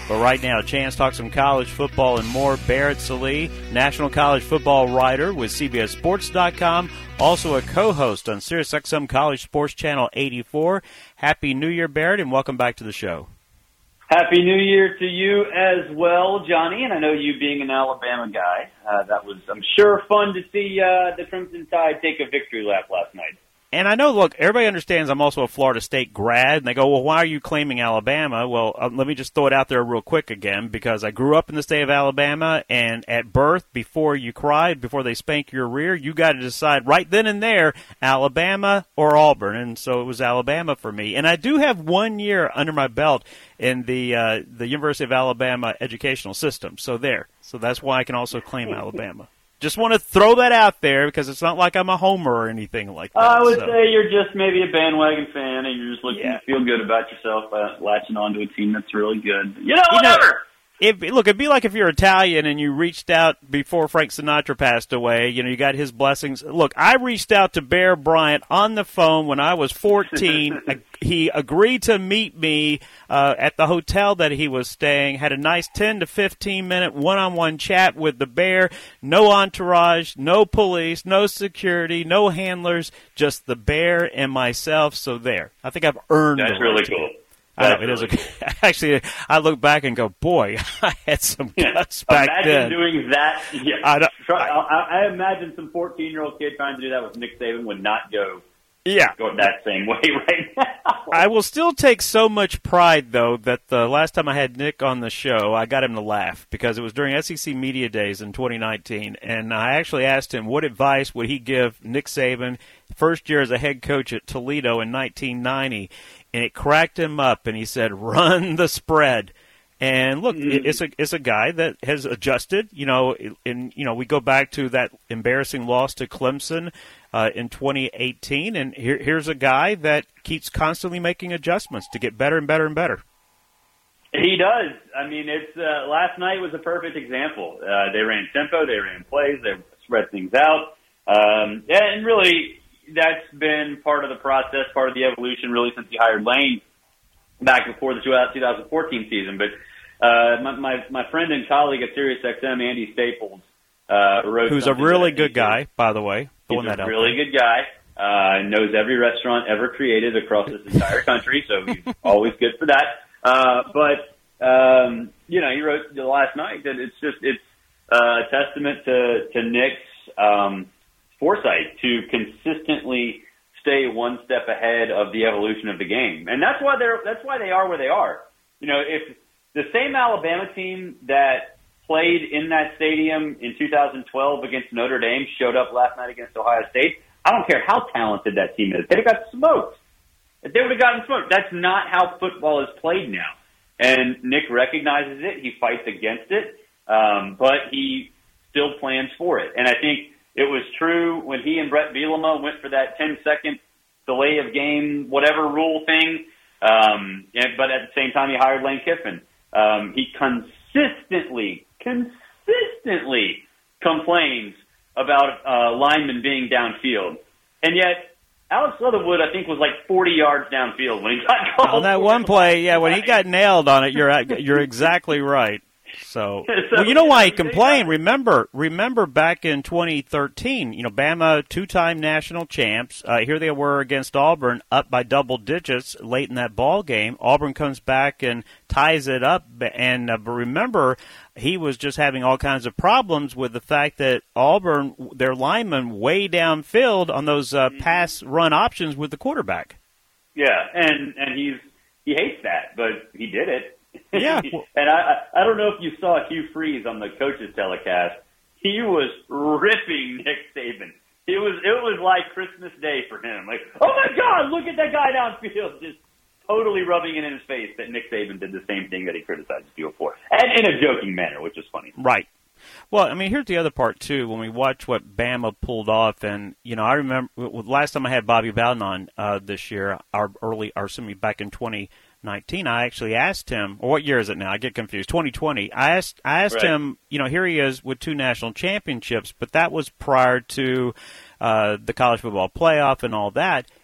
But right now, a chance to talk some college football and more. Barrett Sallee, national college football writer with CBSSports.com, also a co-host on SiriusXM College Sports Channel 84. Happy New Year, Barrett, and welcome back to the show. Happy New Year to you as well, Johnny, and I know you being an Alabama guy, that was, I'm sure, fun to see the Crimson Tide take a victory lap last night. And I know, look, everybody understands I'm also a Florida State grad, and they go, well, why are you claiming Alabama? Well, let me just throw it out there real quick again, because I grew up in the state of Alabama, and at birth, before you cried, before they spank your rear, you got to decide right then and there, Alabama or Auburn, and so it was Alabama for me. And I do have 1 year under my belt in the University of Alabama educational system, so that's why I can also claim Alabama. Just want to throw that out there because it's not like I'm a homer or anything like that. I would say you're just maybe a bandwagon fan and you're just looking to feel good about yourself latching onto a team that's really good. Whatever. It'd be like if you're Italian and you reached out before Frank Sinatra passed away. You got his blessings. Look, I reached out to Bear Bryant on the phone when I was 14. He agreed to meet me at the hotel that he was staying, had a nice 10 to 15-minute one-on-one chat with the Bear. No entourage, no police, no security, no handlers, just the Bear and myself. So there. I think I've earned it. That's really cool. I know, it is. Actually, I look back and go, boy, I had some guts back then. Imagine doing that. Yeah. I imagine some 14-year-old kid trying to do that with Nick Saban would not go that same way right now. I will still take so much pride, though, that the last time I had Nick on the show, I got him to laugh because it was during SEC Media Days in 2019, and I actually asked him what advice would he give Nick Saban, first year as a head coach at Toledo in 1990, and it cracked him up, and he said, run the spread. And look, it's a guy that has adjusted, and we go back to that embarrassing loss to Clemson in 2018, and here's a guy that keeps constantly making adjustments to get better and better and better. He does. I mean, it's last night was a perfect example. They ran tempo, they ran plays, they spread things out, and really that's been part of the process, part of the evolution, really, since he hired Lane back before the 2014 season. But my friend and colleague at SiriusXM, Andy Staples, wrote who's a really good guy, by the way. He's a really good guy. Knows every restaurant ever created across this entire country, so he's always good for that. He wrote last night that it's a testament to Nick's foresight to consistently stay one step ahead of the evolution of the game, and that's why they are where they are. If the same Alabama team that played in that stadium in 2012 against Notre Dame showed up last night against Ohio State, I don't care how talented that team is, they'd have got smoked. They would have gotten smoked. That's not how football is played now, and Nick recognizes it. He fights against it, but he still plans for it, and I think it was true when he and Brett Bielema went for that 10-second delay of game, whatever rule thing. But at the same time, he hired Lane Kiffin. He consistently complains about linemen being downfield. And yet, Alex Leatherwood, I think, was like 40 yards downfield when he got called. On that one play, when he got nailed on it, you're exactly right. So, you know why he complained. Remember back in 2013, Bama, two-time national champs. Here they were against Auburn, up by double digits late in that ball game. Auburn comes back and ties it up. And remember, he was just having all kinds of problems with the fact that Auburn, their linemen, way downfield on those pass-run options with the quarterback. Yeah, and he hates that, but he did it. Yeah. And I don't know if you saw Hugh Freeze on the coach's telecast. He was ripping Nick Saban. It was like Christmas Day for him. Like, oh my God, look at that guy downfield, just totally rubbing it in his face that Nick Saban did the same thing that he criticized Steele for, and in a joking manner, which is funny. Right. Well, I mean, here's the other part too. When we watch what Bama pulled off, and I remember last time I had Bobby Bowden on this year, back in 2019, I actually asked him, or what year is it now? I get confused. 2020. I asked him, here he is with 2 national championships, but that was prior to the college football playoff and all that.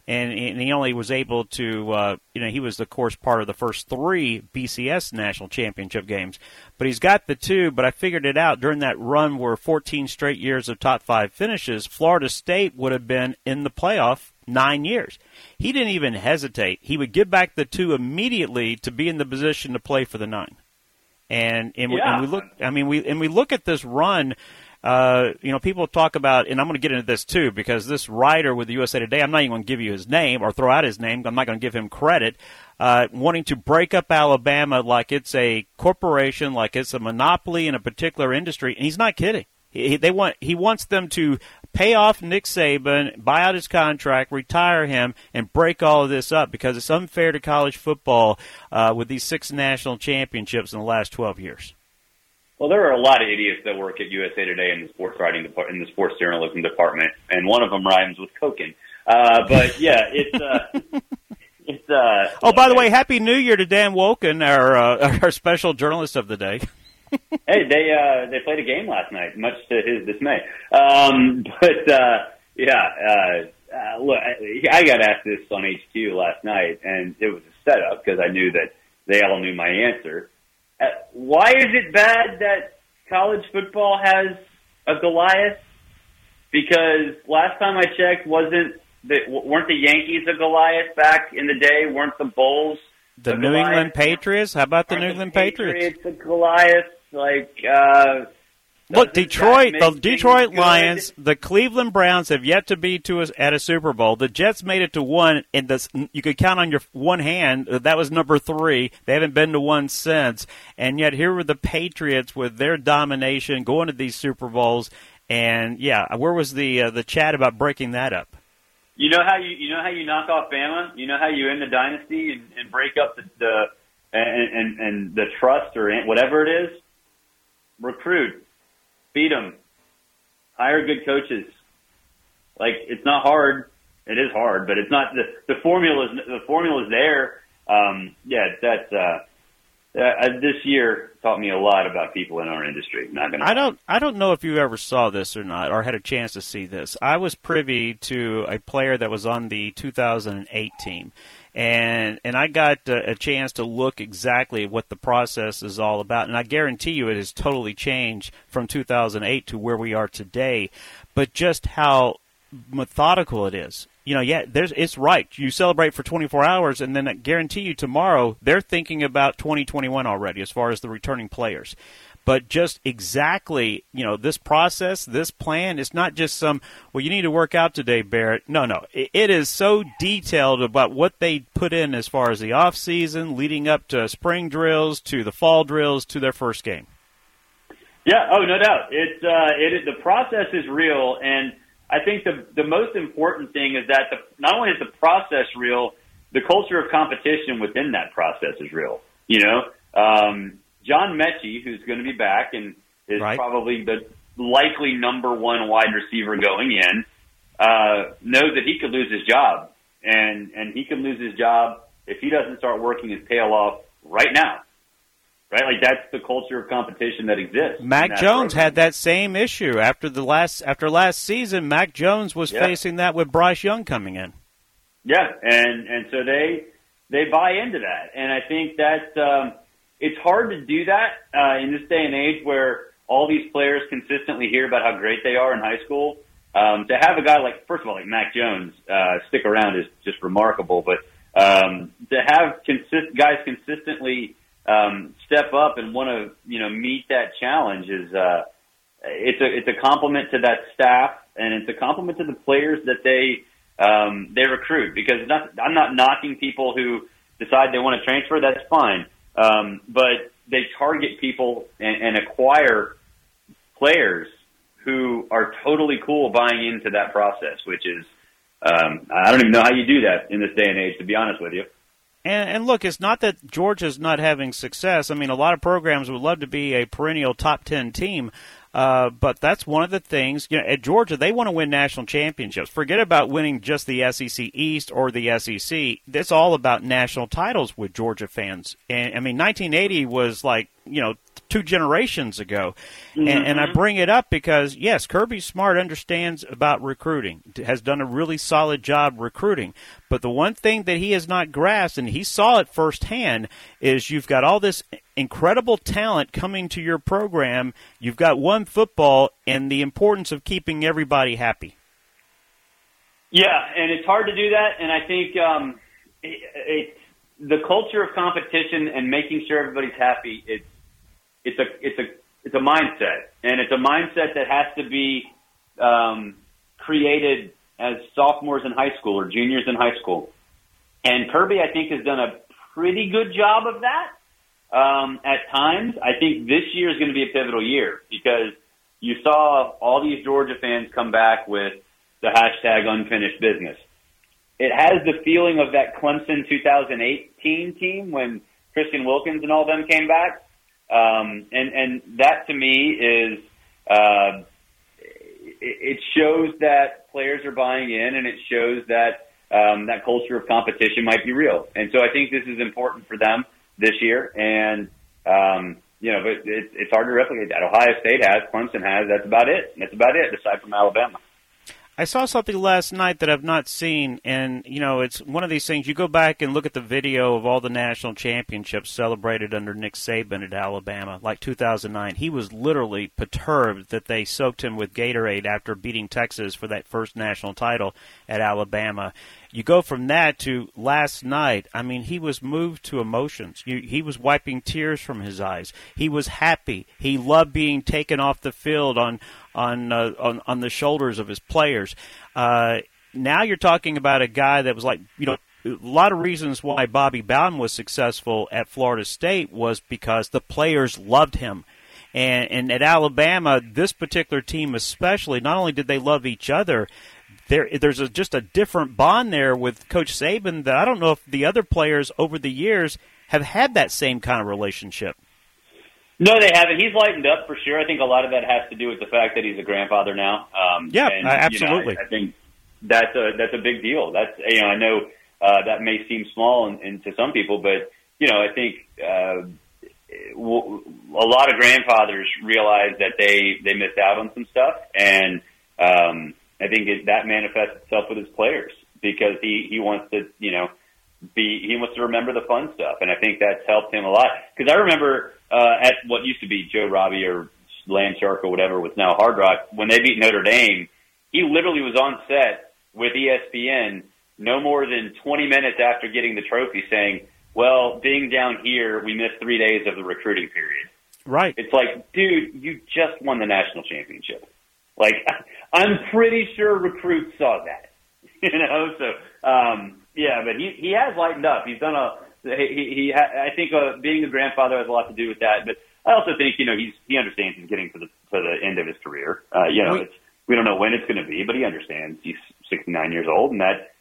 And he only was able to, he was, of course, part of the first 3 BCS national championship games. But he's got the 2, but I figured it out. During that run where 14 straight years of top 5 finishes, Florida State would have been in the playoff 9 years. He didn't even hesitate. He would give back the 2 immediately to be in the position to play for the 9. And we look at this run. People talk about, and I'm going to get into this too, because this writer with the USA Today, I'm not even going to give you his name or throw out his name. I'm not going to give him credit. Wanting to break up Alabama like it's a corporation, like it's a monopoly in a particular industry, and he's not kidding. He wants them to pay off Nick Saban, buy out his contract, retire him, and break all of this up because it's unfair to college football with these 6 national championships in the last 12 years. Well, there are a lot of idiots that work at USA Today in the sports writing department, in the sports journalism department, and one of them rhymes with Koken. But yeah, it's. Oh, by the way, Happy New Year to Dan Woken, our special journalist of the day. Hey, they played a game last night, much to his dismay. Look, I got asked this on HQ last night, and it was a setup because I knew that they all knew my answer. Why is it bad that college football has a Goliath? Because last time I checked, weren't the Yankees a Goliath back in the day? Weren't the Bulls the New England Patriots? How about the New England Patriots? The Goliath, Look, the Detroit Lions, the Cleveland Browns have yet to be at a Super Bowl. The Jets made it to 1, and you could count on your one hand. That was number 3. They haven't been to 1 since. And yet here were the Patriots with their domination going to these Super Bowls. And, yeah, where was the chat about breaking that up? You know how you knock off Bama? You know how you end the dynasty and break up the trust or whatever it is? Recruit. Beat them. Hire good coaches. It's not hard. It is hard, but it's not the formula is there. This year taught me a lot about people in our industry. I don't know if you ever saw this or not, or had a chance to see this. I was privy to a player that was on the 2008 team. And I got a chance to look exactly what the process is all about. And I guarantee you it has totally changed from 2008 to where we are today. But just how methodical it is. It's right. You celebrate for 24 hours, and then I guarantee you tomorrow they're thinking about 2021 already as far as the returning players. But just exactly, this process, this plan, it's not just you need to work out today, Barrett. No. It is so detailed about what they put in as far as the off season, leading up to spring drills, to the fall drills, to their first game. Yeah, no doubt. The process is real, and I think the most important thing is that not only is the process real, the culture of competition within that process is real. John Mechie, who's going to be back and is probably the likely number 1 wide receiver going in, knows that he could lose his job. And he could lose his job if he doesn't start working his tail off right now. Right? That's the culture of competition that exists. Mac Jones had that same issue after last season. Mac Jones was facing that with Bryce Young coming in. Yeah, and so they buy into that. And I think that it's hard to do that in this day and age where all these players consistently hear about how great they are in high school. To have a guy first of all, like Mac Jones stick around is just remarkable. But to have guys consistently step up and want to meet that challenge is it's a compliment to that staff, and it's a compliment to the players that they recruit. Because I'm not knocking people who decide they want to transfer. That's fine. But they target people and acquire players who are totally cool buying into that process, which is, I don't even know how you do that in this day and age, to be honest with you. And look, it's not that Georgia's not having success. I mean, a lot of programs would love to be a perennial top 10 team. But that's one of the things, at Georgia, they want to win national championships. Forget about winning just the SEC East or the SEC. It's all about national titles with Georgia fans. And, 1980 was 2 generations ago. And I bring it up because, yes, Kirby Smart understands about recruiting, has done a really solid job recruiting. But the one thing that he has not grasped, and he saw it firsthand, is you've got all this incredible talent coming to your program. You've got one football and the importance of keeping everybody happy. Yeah, and it's hard to do that. And I think the culture of competition and making sure everybody's happy, it's a mindset, and it's a mindset that has to be created as sophomores in high school or juniors in high school. And Kirby, I think, has done a pretty good job of that at times. I think this year is going to be a pivotal year because you saw all these Georgia fans come back with the hashtag unfinished business. It has the feeling of that Clemson 2018 team when Christian Wilkins and all them came back. And that to me is, it shows that players are buying in, and it shows that that culture of competition might be real. And so I think this is important for them this year. And, but it's hard to replicate that. Ohio State has, Clemson has, that's about it. That's about it, aside from Alabama. I saw something last night that I've not seen, and, it's one of these things. You go back and look at the video of all the national championships celebrated under Nick Saban at Alabama, like 2009. He was literally perturbed that they soaked him with Gatorade after beating Texas for that first national title at Alabama. You go from that to last night. I mean, he was moved to emotions. He was wiping tears from his eyes. He was happy. He loved being taken off the field on the shoulders of his players. Now you're talking about a guy that was like, a lot of reasons why Bobby Bowden was successful at Florida State was because the players loved him. And at Alabama, this particular team especially, not only did they love each other, there's just a different bond there with Coach Saban that I don't know if the other players over the years have had that same kind of relationship. No, they haven't. He's lightened up for sure. I think a lot of that has to do with the fact that he's a grandfather now. Absolutely. I think that's a big deal. That's I know that may seem small and to some people, but I think a lot of grandfathers realize that they missed out on some stuff, and I think that manifests itself with his players because he wants to he wants to remember the fun stuff, and I think that's helped him a lot. Because I remember at what used to be Joe Robbie or Land Shark or whatever, what's now Hard Rock, when they beat Notre Dame, he literally was on set with ESPN no more than 20 minutes after getting the trophy saying, well, being down here, we missed 3 days of the recruiting period. Right. It's like, dude, you just won the national championship. Like, I'm pretty sure recruits saw that. So, but he has lightened up. He's done I think being a grandfather has a lot to do with that. But I also think, he understands he's getting to the end of his career. We don't know when it's going to be, but he understands he's 69 years old, and that,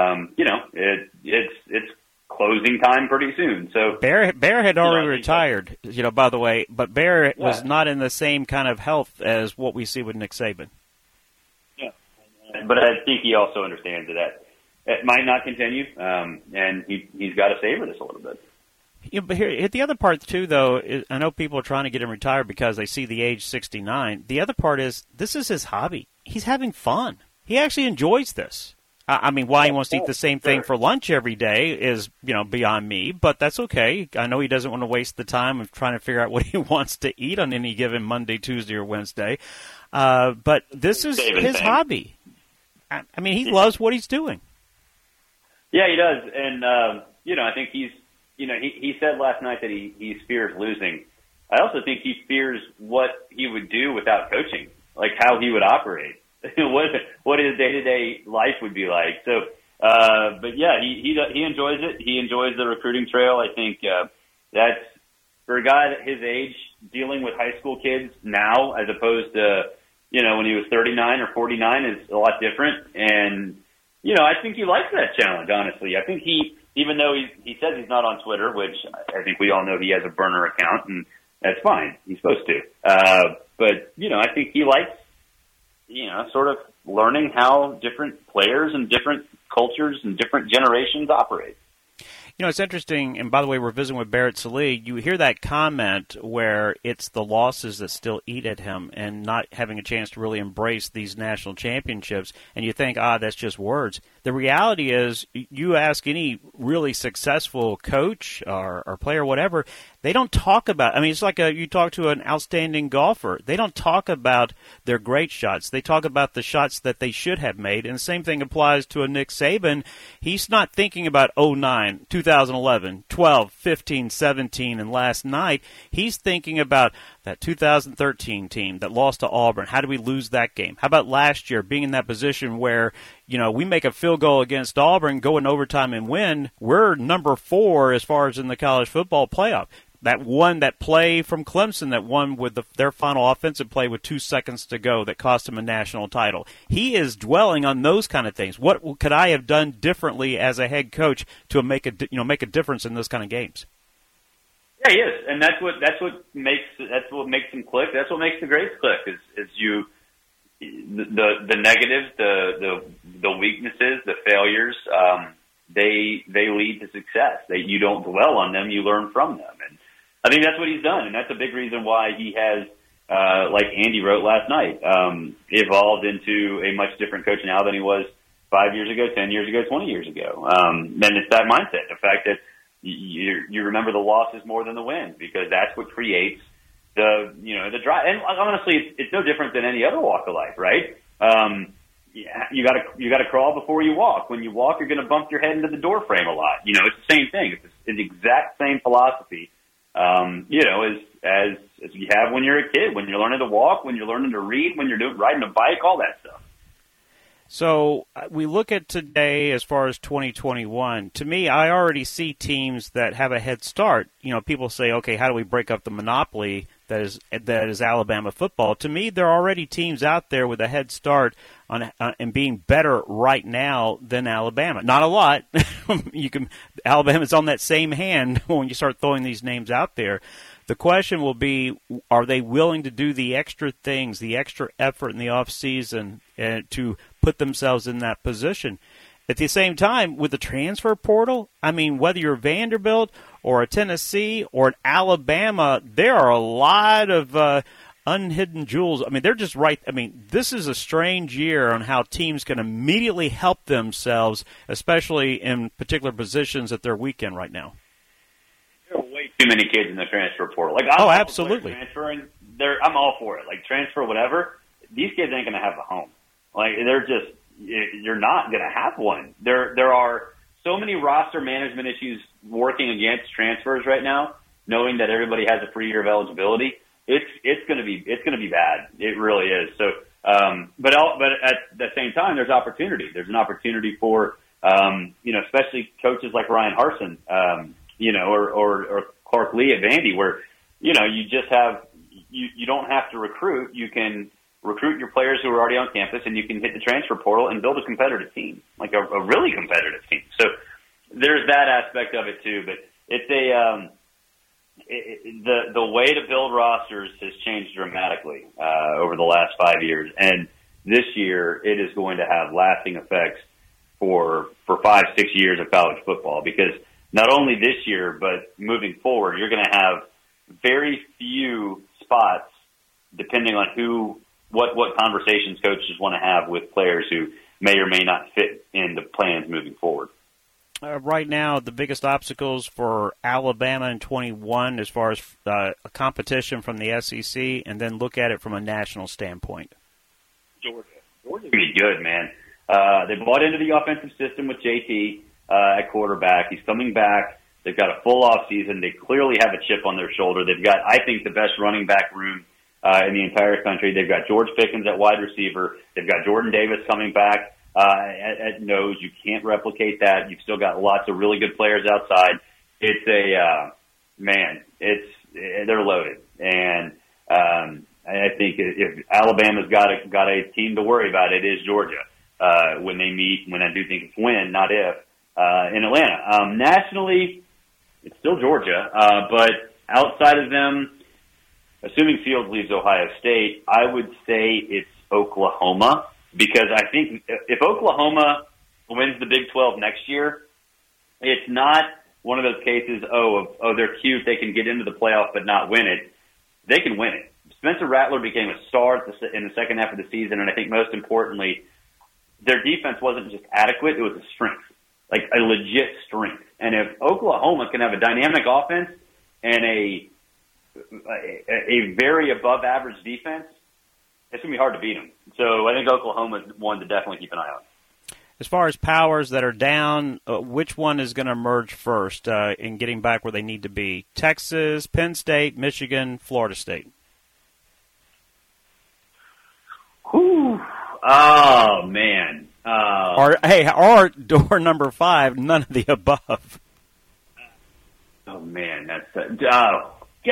it's closing time pretty soon. So Bear had already retired, by the way, but Bear was not in the same kind of health as what we see with Nick Saban. Yeah, but I think he also understands that it might not continue, and he's got to savor this a little bit. But here, the other part, too, though, is I know people are trying to get him retired because they see the age 69. The other part is this is his hobby. He's having fun. He actually enjoys this. I mean, why he wants to eat the same thing for lunch every day is, beyond me, but that's okay. I know he doesn't want to waste the time of trying to figure out what he wants to eat on any given Monday, Tuesday, or Wednesday. But this is his hobby. I mean, he loves what he's doing. Yeah, he does. And, I think he said last night that he fears losing. I also think he fears what he would do without coaching, like how he would operate. what his day-to-day life would be like. So, but yeah, he enjoys it. He enjoys the recruiting trail. I think that's for a guy at his age dealing with high school kids now, as opposed to when he was 39 or 49, is a lot different. And I think he likes that challenge. Honestly, I think even though he says he's not on Twitter, which I think we all know he has a burner account, and that's fine. He's supposed to. But I think he likes. Sort of learning how different players and different cultures and different generations operate. You know, it's interesting, and by the way, we're visiting with Barrett Sallee. You hear that comment where it's the losses that still eat at him and not having a chance to really embrace these national championships, and you think, that's just words. The reality is, you ask any really successful coach or player, whatever, they don't talk about, it's like you talk to an outstanding golfer. They don't talk about their great shots. They talk about the shots that they should have made, and the same thing applies to a Nick Saban. He's not thinking about 09, 2011, 12, 15, 17, and last night. He's thinking about that 2013 team that lost to Auburn. How did we lose that game? How about last year being in that position where, we make a field goal against Auburn, go in overtime and win. We're number 4 as far as in the college football playoff. That play from Clemson that won with their final offensive play with 2 seconds to go that cost him a national title. He is dwelling on those kind of things. What could I have done differently as a head coach to make a difference in those kind of games? Yeah, he is, and that's what makes him click. That's what makes the greats click. Is the negatives, the weaknesses, the failures. They lead to success. You don't dwell on them; you learn from them. And I think that's what he's done, and that's a big reason why he has, like Andy wrote last night, evolved into a much different coach now than he was 5 years ago, 10 years ago, 20 years ago. And it's that mindset, the fact that you remember the losses more than the wins, because that's what creates the drive. And honestly, it's no different than any other walk of life, right? You gotta crawl before you walk. When you walk, you're going to bump your head into the door frame a lot. It's the same thing. It's the exact same philosophy. As you have when you're a kid, when you're learning to walk, when you're learning to read, when you're riding a bike, all that stuff. So we look at today as far as 2021. To me, I already see teams that have a head start. People say, okay, how do we break up the monopoly that is Alabama football? To me, there are already teams out there with a head start on and being better right now than Alabama. Not a lot. Alabama's on that same hand when you start throwing these names out there. The question will be, are they willing to do the extra things, the extra effort in the offseason to put themselves in that position? At the same time, with the transfer portal, whether you're Vanderbilt or a Tennessee or an Alabama, there are a lot of unhidden jewels. They're just right. This is a strange year on how teams can immediately help themselves, especially in particular positions that they're weak in right now. Too many kids in the transfer portal. Absolutely. Transferring, I'm all for it. Transfer, whatever. These kids ain't going to have a home. You're not going to have one. There are so many roster management issues working against transfers right now, knowing that everybody has a free year of eligibility. It's going to be bad. It really is. So, but at the same time, there's opportunity. There's an opportunity for, especially coaches like Ryan Harsin, or Clark Lee at Vandy, where, you just have, you don't have to recruit. You can recruit your players who are already on campus, and you can hit the transfer portal and build a competitive team, like a really competitive team. So there's that aspect of it too, but it's the way to build rosters has changed dramatically, over the last 5 years. And this year it is going to have lasting effects for 5-6 years of college football, because not only this year, but moving forward, you're going to have very few spots, depending on what conversations coaches want to have with players who may or may not fit into plans moving forward. Right now, the biggest obstacles for Alabama in 21 as far as a competition from the SEC, and then look at it from a national standpoint. Georgia's going to be good, man. They bought into the offensive system with JT at quarterback. He's coming back. They've got a full off season. They clearly have a chip on their shoulder. They've got, I think, the best running back room in the entire country. They've got George Pickens at wide receiver. They've got Jordan Davis coming back at nose. You can't replicate that. You've still got lots of really good players outside. It's they're loaded. And I think if Alabama's got a team to worry about, it is Georgia when they meet. When I do think it's when, not if, in Atlanta. Nationally, it's still Georgia, but outside of them, assuming Fields leaves Ohio State, I would say it's Oklahoma, because I think if Oklahoma wins the Big 12 next year, it's not one of those cases, they're cute, they can get into the playoff but not win it. They can win it. Spencer Rattler became a star in the second half of the season, and I think most importantly, their defense wasn't just adequate, it was a strength, like a legit strength. And if Oklahoma can have a dynamic offense and a very above-average defense, it's going to be hard to beat them. So I think Oklahoma's one to definitely keep an eye on. As far as powers that are down, which one is going to emerge first in getting back where they need to be? Texas, Penn State, Michigan, Florida State. Whew. Oh, man. Or door number 5, none of the above. Oh, man. God.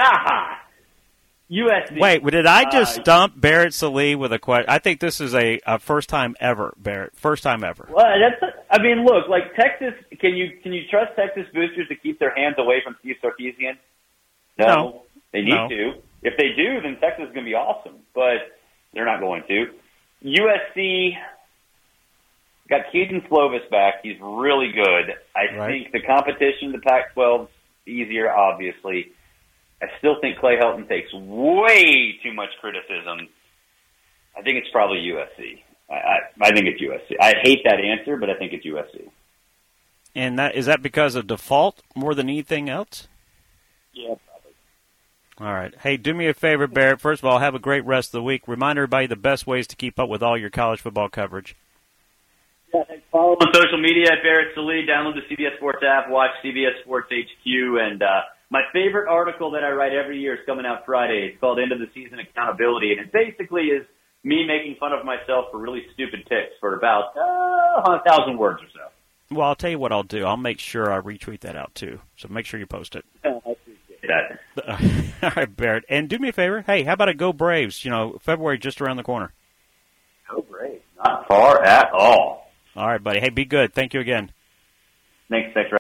USC. Wait, did I just stump Barrett Sallee with a question? I think this is a first time ever, Barrett. First time ever. Well, look, like Texas, can you trust Texas boosters to keep their hands away from Steve Sarkisian? No. They need to. If they do, then Texas is going to be awesome, but they're not going to. USC got Keaton Slovis back. He's really good. I think the competition in the Pac-12 is easier, obviously. I still think Clay Helton takes way too much criticism. I think it's probably USC. I think it's USC. I hate that answer, but I think it's USC. And is that because of default more than anything else? Yeah, probably. All right. Hey, do me a favor, Barrett. First of all, have a great rest of the week. Remind everybody the best ways to keep up with all your college football coverage. Yeah, follow on social media at Barrett Sallee. Download the CBS Sports app. Watch CBS Sports HQ. And my favorite article that I write every year is coming out Friday. It's called End of the Season Accountability. And it basically is me making fun of myself for really stupid picks for about 1,000 words or so. Well, I'll tell you what I'll do. I'll make sure I retweet that out, too. So make sure you post it. I appreciate that. All right, Barrett. And do me a favor. Hey, how about a Go Braves? February just around the corner. Go Braves. Not far at all. All right, buddy. Hey, be good. Thank you again. Thanks,